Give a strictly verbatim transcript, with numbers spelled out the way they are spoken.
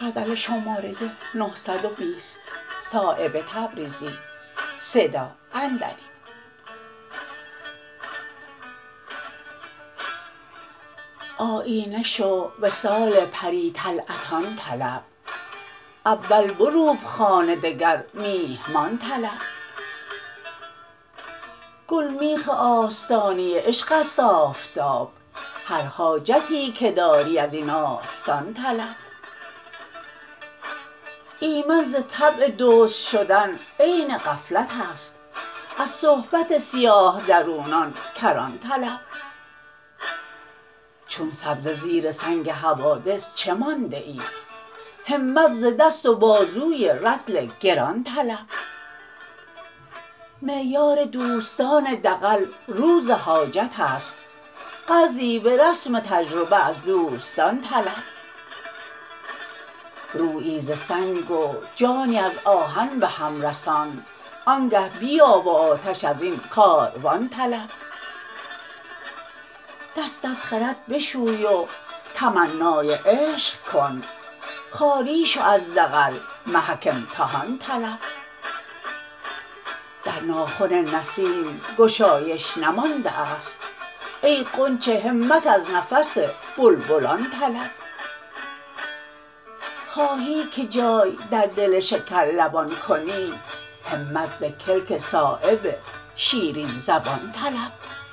آیینه شو وصال پری طلعتان طلب اول بروب خانه دگر میهمان طلب گل میخ آستانه عشق است آفتاب هر حاجتی که داری ازین آستان طلب ایمن ز طبع دزد شدن عین غفلت است از صحبت سیاه درونان کران طلب چون سبزه زیر سنگ حوادث چه مانده ای همت ز دست و بازوی رطل گران طلب معیار دوستان دغل روز حاجت است قرضی به رسم تجربه از دوستان طلب رویی ز سنگ و جانی از آهن به هم رسان آنگه بیا و آتش ازین کاروان طلب دست از خرد بشوی و تمنای عشق کن خالی شو از دغل محک امتحان طلب در ناخن نسیم گشایش نمانده است ای غنچه همت از نفس بلبلان طلب خواهی که جای در دل شکرلبان کنی همت ز کلک صایب شیرین زبان طلب